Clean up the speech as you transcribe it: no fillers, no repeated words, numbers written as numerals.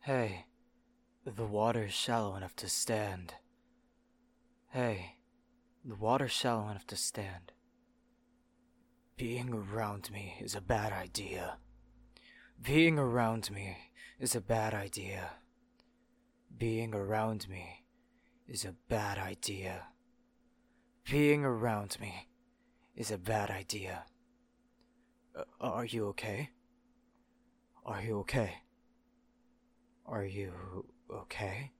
Hey, the water's shallow enough to stand. Hey, the water's shallow enough to stand. Being around me is a bad idea. Being around me is a bad idea. Being around me is a bad idea. Being around me is a bad idea. Are you okay? Are you okay? Are you okay?